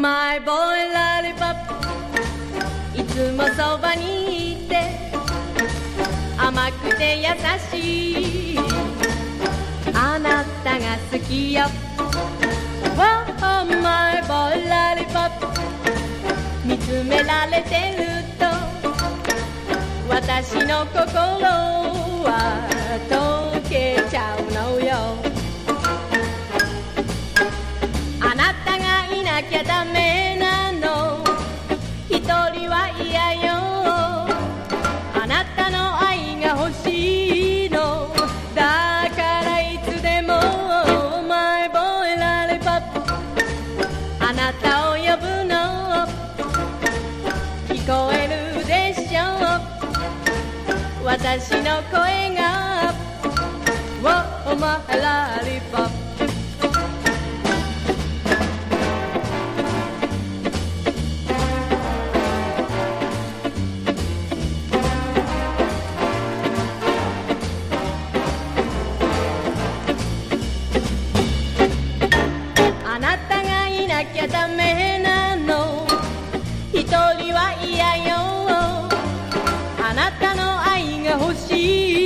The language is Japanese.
My boy lollipop いつもそばにいて甘くて優しいあなたが好きよ Oh my boy lollipop 見つめられてると私の心は溶けちゃうのよあなたがいなきゃダメなの一人は嫌よあなたの愛が欲しいのだからいつでも My boy lollipop あなたを呼ぶの聞こえるでしょ私の声が Oh my lollipopあなたがいなきゃダメなの一人は嫌よあなたの愛が欲しい